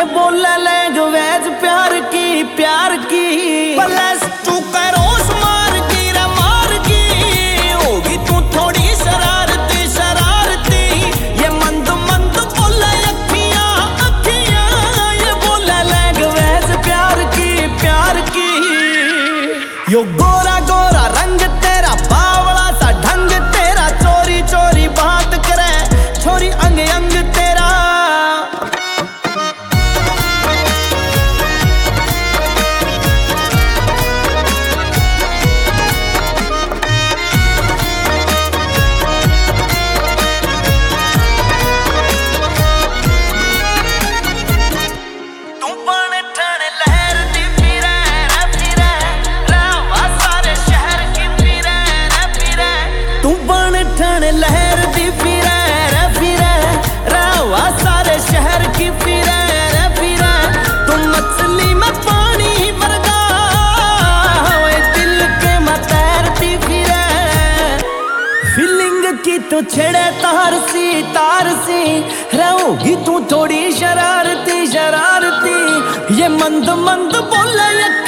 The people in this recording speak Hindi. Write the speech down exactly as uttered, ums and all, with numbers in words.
ये बोले लैंग्वेज प्यार की प्यार की प्लस तू करोस मार की रे मार की होगी तू थोड़ी शरारती शरारती ये मंद मंद बोले अखियां अखियां ये बोले लैंग्वेज प्यार की प्यार की यो गोरा गोरा रंग तेरा बावला सा ढंग तेरा चोरी चोरी बात करे छोरी अंग अंग तेरा लहर दी फिरे रे फिरे रावा सारे शहर की फिरे रे फिरे तुम मछली में पानी वर्गा ओए दिल के में तैरती फिरे फीलिंग की तो छेड़े तार सी तार सी रहोगी तू थोड़ी शरारती शरारती ये मंद मंद बोले